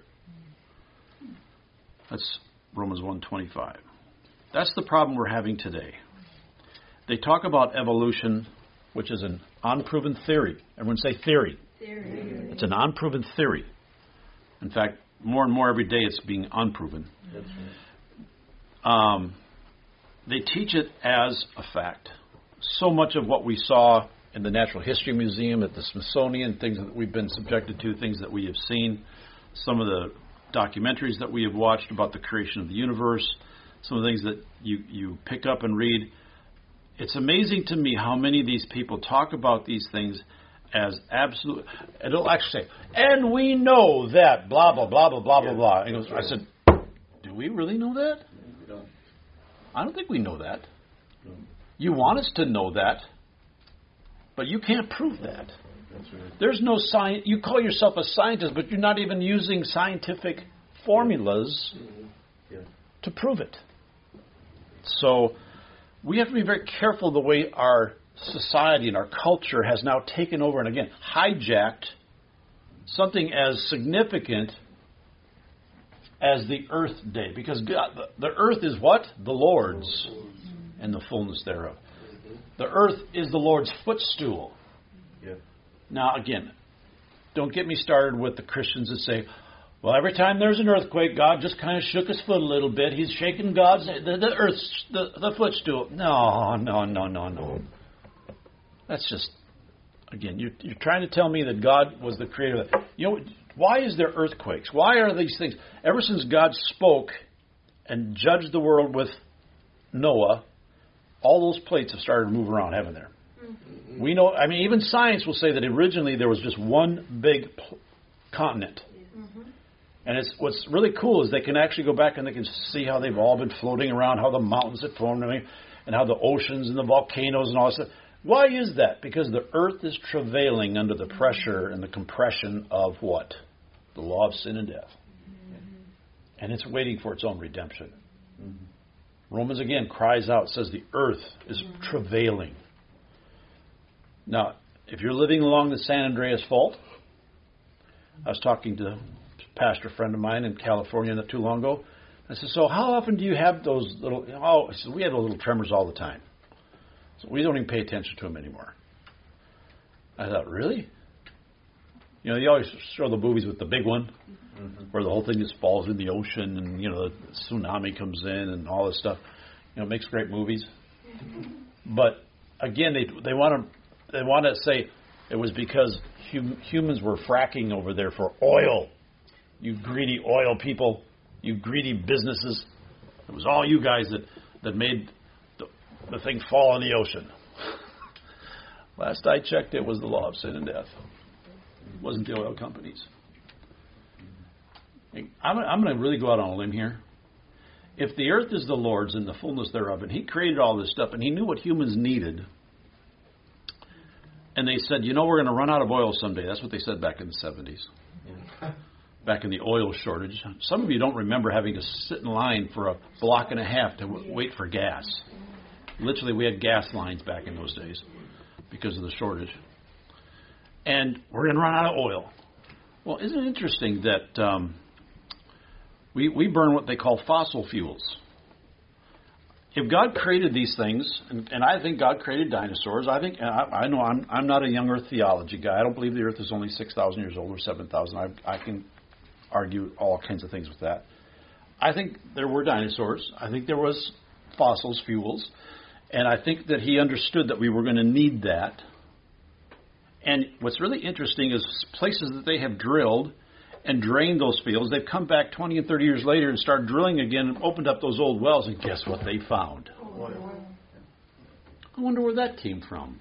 A: That's Romans 1:25. That's the problem we're having today. They talk about evolution, which is an unproven theory. Everyone say theory. Theory. It's an unproven theory. In fact, more and more every day it's being unproven. That's right. They teach it as a fact. So much of what we saw in the Natural History Museum, at the Smithsonian, things that we've been subjected to, things that we have seen, some of the documentaries that we have watched about the creation of the universe, some of the things that you pick up and read. It's amazing to me how many of these people talk about these things as absolute. And it'll actually say, and we know that, blah, blah, blah, blah, blah, blah, blah. And I said, do we really know that? I don't think we know that. You want us to know that, but you can't prove that.
C: That's right.
A: There's no science. You call yourself a scientist, but you're not even using scientific formulas to prove it. So we have to be very careful the way our society and our culture has now taken over and again hijacked something as significant as the Earth Day. Because God, the earth is what? The Lord's and the fullness thereof. The earth is the Lord's footstool.
C: Yeah.
A: Now, again, don't get me started with the Christians that say, well, every time there's an earthquake, God just kind of shook his foot a little bit. He's shaking the earth's the footstool. No. That's just, again, you're trying to tell me that God was the creator of that. You know, why is there earthquakes? Why are these things? Ever since God spoke and judged the world with Noah, all those plates have started to move around, haven't they? Mm-hmm. We know, I mean, even science will say that originally there was just one big continent. Mm-hmm. And what's really cool is they can actually go back and they can see how they've all been floating around, how the mountains have formed, and how the oceans and the volcanoes and all that stuff. Why is that? Because the earth is travailing under the pressure and the compression of what? The law of sin and death. Mm-hmm. And it's waiting for its own redemption. Mm-hmm. Romans again cries out, says the earth is travailing. Now, if you're living along the San Andreas Fault, I was talking to a pastor friend of mine in California not too long ago. I said, so how often do you have those little, he said, we have those little tremors all the time. So we don't even pay attention to them anymore. I thought, really? You know, you always show the movies with the big one, where the whole thing just falls in the ocean and, you know, the tsunami comes in and all this stuff. You know, it makes great movies. But, again, they want to say it was because humans were fracking over there for oil. You greedy oil people, you greedy businesses. It was all you guys that made the thing fall in the ocean. Last I checked, it was the law of sin and death. It wasn't the oil companies. I'm going to really go out on a limb here. If the earth is the Lord's and the fullness thereof, and He created all this stuff, and He knew what humans needed, and they said, you know, we're going to run out of oil someday. That's what they said back in the 70s. Yeah. Back in the oil shortage. Some of you don't remember having to sit in line for a block and a half to wait for gas. Literally, we had gas lines back in those days because of the shortage. And we're going to run out of oil. Well, isn't it interesting that we burn what they call fossil fuels? If God created these things, and I think God created dinosaurs, I know I'm not a young Earth theology guy. I don't believe the Earth is only 6,000 years old or 7,000. I can argue all kinds of things with that. I think there were dinosaurs. I think there was fossils, fuels. And I think that He understood that we were going to need that. And what's really interesting is places that they have drilled and drained those fields, they've come back 20 and 30 years later and started drilling again and opened up those old wells, and guess what they found? I wonder where that came from.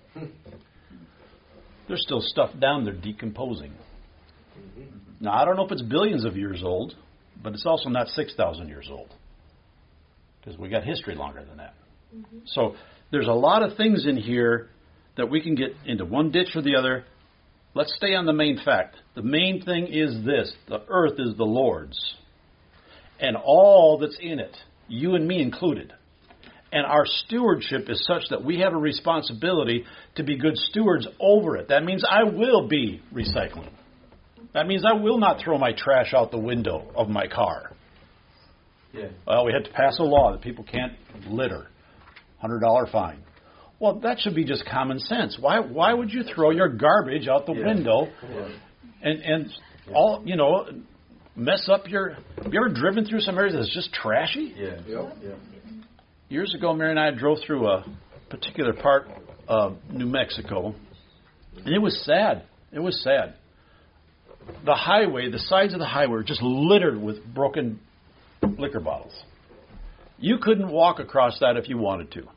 A: There's still stuff down there decomposing. Now, I don't know if it's billions of years old, but it's also not 6,000 years old, because we got history longer than that. Mm-hmm. So there's a lot of things in here that we can get into one ditch or the other. Let's stay on the main fact. The main thing is this: the earth is the Lord's, and all that's in it, you and me included. And our stewardship is such that we have a responsibility to be good stewards over it. That means I will be recycling. That means I will not throw my trash out the window of my car. Yeah. Well, we had to pass a law that people can't litter. $100 fine. Well, that should be just common sense. Why would you throw your garbage out the window and all, you know, mess up your... Have you ever driven through some areas that's just trashy?
C: Yeah.
A: Years ago, Mary and I drove through a particular part New Mexico, and it was sad. It was sad. The highway, the sides of the highway were just littered with broken liquor bottles. You couldn't walk across that if you wanted to.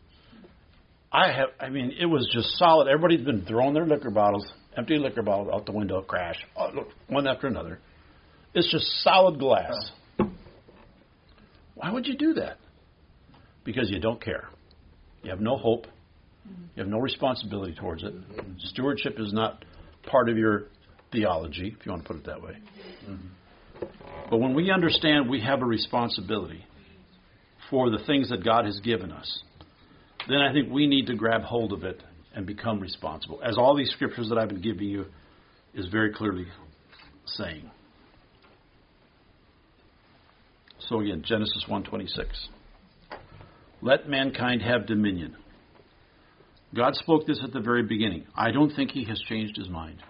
A: It was just solid. Everybody's been throwing their liquor bottles, empty liquor bottles out the window, crash, one after another. It's just solid glass. Why would you do that? Because you don't care. You have no hope. You have no responsibility towards it. Stewardship is not part of your theology, if you want to put it that way. But when we understand we have a responsibility for the things that God has given us, then I think we need to grab hold of it and become responsible, as all these scriptures that I've been giving you is very clearly saying. So again, Genesis 1:26. Let mankind have dominion. God spoke this at the very beginning. I don't think he has changed his mind.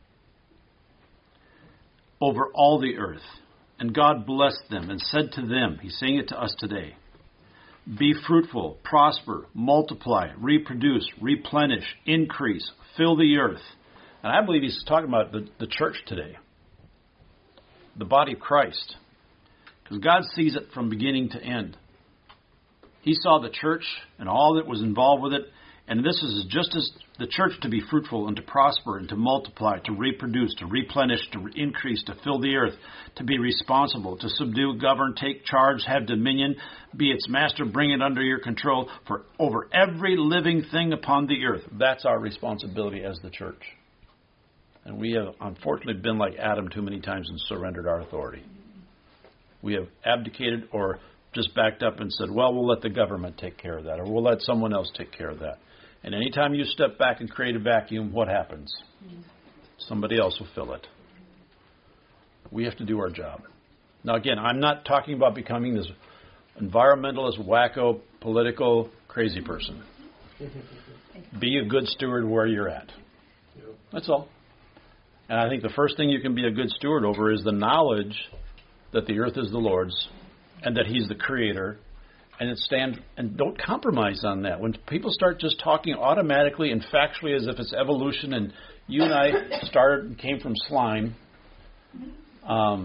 A: Over all the earth. And God blessed them and said to them, he's saying it to us today, be fruitful, prosper, multiply, reproduce, replenish, increase, fill the earth. And I believe he's talking about the church today, the body of Christ. Because God sees it from beginning to end. He saw the church and all that was involved with it. And this is just as the church to be fruitful and to prosper and to multiply, to reproduce, to replenish, to increase, to fill the earth, to be responsible, to subdue, govern, take charge, have dominion, be its master, bring it under your control for over every living thing upon the earth. That's our responsibility as the church. And we have unfortunately been like Adam too many times and surrendered our authority. We have abdicated or just backed up and said, well, we'll let the government take care of that, or we'll let someone else take care of that. And anytime you step back and create a vacuum, what happens? Somebody else will fill it. We have to do our job. Now, again, I'm not talking about becoming this environmentalist, wacko, political, crazy person. Be a good steward where you're at. That's all. And I think the first thing you can be a good steward over is the knowledge that the earth is the Lord's and that He's the Creator. And don't compromise on that. When people start just talking automatically and factually as if it's evolution, and you and I started and came from slime. I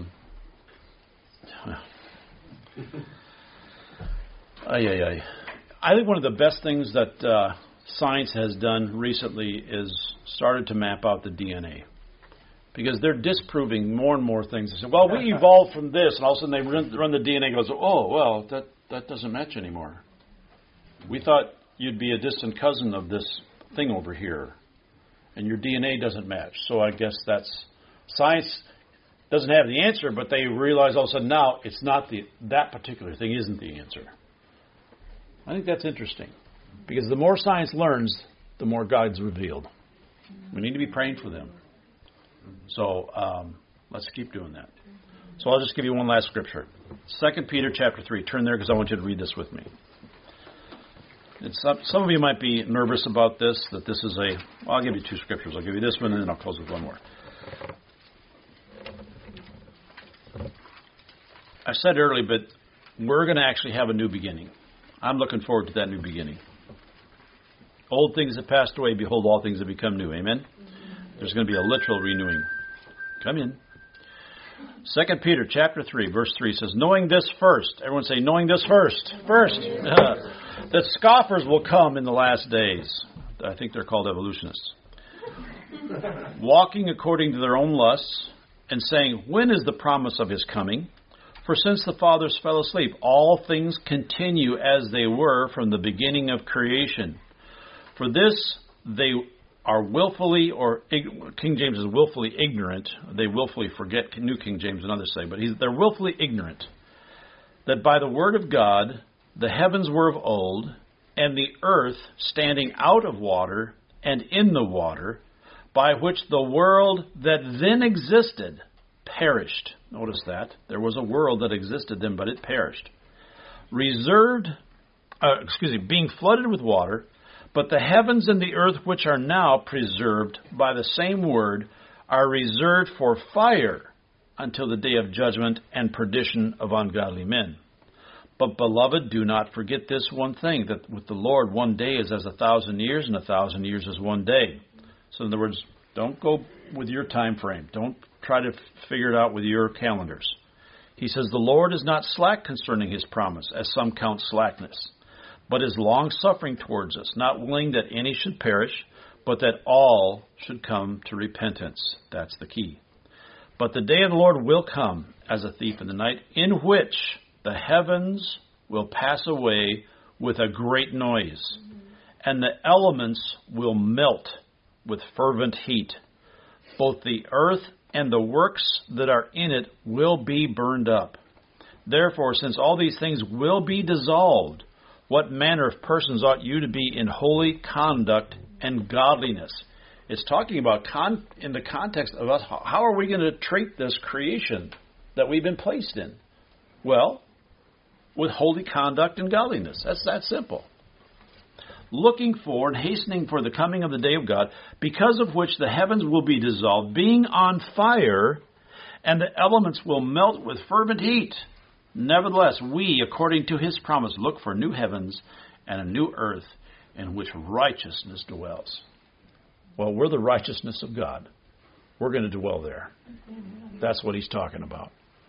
A: think one of the best things that science has done recently is started to map out the DNA. Because they're disproving more and more things. They say, well, we evolved from this, and all of a sudden they run the DNA and goes, oh, well, that doesn't match anymore. We thought you'd be a distant cousin of this thing over here, and your DNA doesn't match. So I guess that's science doesn't have the answer, but they realize all of a sudden now it's not that particular thing isn't the answer. I think that's interesting, because the more science learns, the more God's revealed. We need to be praying for them. So let's keep doing that. So I'll just give you one last scripture. 2 Peter chapter 3. Turn there because I want you to read this with me. Some of you might be nervous about this, that this is I'll give you two scriptures. I'll give you this one and then I'll close with one more. I said earlier, but we're going to actually have a new beginning. I'm looking forward to that new beginning. Old things have passed away. Behold, all things have become new. Amen? There's going to be a literal renewing. Come in. 2 Peter chapter 3, verse 3 says, knowing this first. Everyone say, knowing this first. First. That scoffers will come in the last days. I think they're called evolutionists. Walking according to their own lusts and saying, when is the promise of his coming? For since the fathers fell asleep, all things continue as they were from the beginning of creation. For this they are willfully, or King James is willfully ignorant. They willfully forget, New King James and others say, but they're willfully ignorant that by the word of God the heavens were of old, and the earth standing out of water and in the water, by which the world that then existed perished. Notice that. There was a world that existed then, but it perished. Being flooded with water. But the heavens and the earth, which are now preserved by the same word, are reserved for fire until the day of judgment and perdition of ungodly men. But, beloved, do not forget this one thing, that with the Lord 1 day is as 1,000 years, and 1,000 years is 1 day. So in other words, don't go with your time frame. Don't try to figure it out with your calendars. He says, the Lord is not slack concerning his promise, as some count slackness, but is long-suffering towards us, not willing that any should perish, but that all should come to repentance. That's the key. But the day of the Lord will come as a thief in the night, in which the heavens will pass away with a great noise, and the elements will melt with fervent heat. Both the earth and the works that are in it will be burned up. Therefore, since all these things will be dissolved, what manner of persons ought you to be in holy conduct and godliness? It's talking about in the context of us, how are we going to treat this creation that we've been placed in? Well, with holy conduct and godliness. That's that simple. Looking for and hastening for the coming of the day of God, because of which the heavens will be dissolved, being on fire, and the elements will melt with fervent heat. Nevertheless, we, according to his promise, look for new heavens and a new earth in which righteousness dwells. Well, we're the righteousness of God. We're going to dwell there. That's what he's talking about.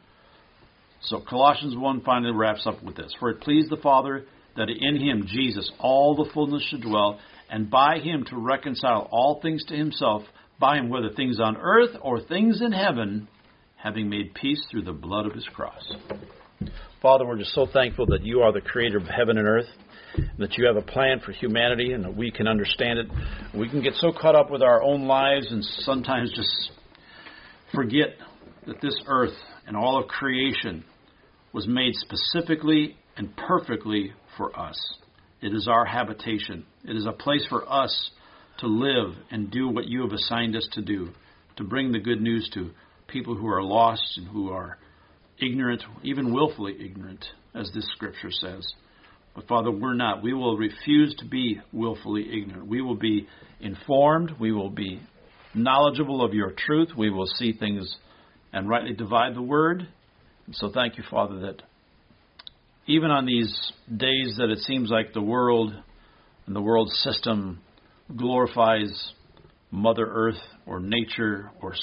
A: So Colossians 1 finally wraps up with this. For it pleased the Father that in him, Jesus, all the fullness should dwell, and by him to reconcile all things to himself, by him whether things on earth or things in heaven, having made peace through the blood of his cross. Father, we're just so thankful that you are the creator of heaven and earth, that you have a plan for humanity and that we can understand it. We can get so caught up with our own lives and sometimes just forget that this earth and all of creation was made specifically and perfectly for us. It is our habitation. It is a place for us to live and do what you have assigned us to do, to bring the good news to people who are lost and who are ignorant, even willfully ignorant, as this scripture says. But Father, we're not. We will refuse to be willfully ignorant. We will be informed. We will be knowledgeable of your truth. We will see things and rightly divide the word. And so thank you, Father, that even on these days that it seems like the world and the world system glorifies Mother Earth or nature or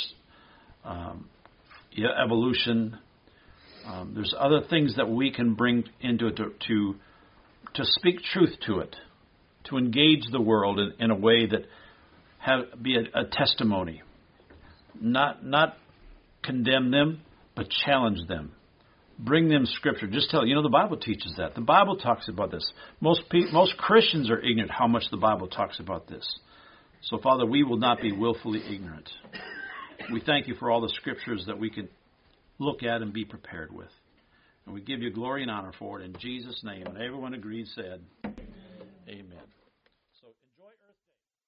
A: evolution, there's other things that we can bring into it to speak truth to it, to engage the world in a way that be a testimony, not condemn them, but challenge them. Bring them Scripture. Just tell the Bible teaches that. The Bible talks about this. Most Christians are ignorant how much the Bible talks about this. So, Father, we will not be willfully ignorant. We thank you for all the Scriptures that we can look at and be prepared with. And we give you glory and honor for it in Jesus' name. And everyone agreed said, Amen.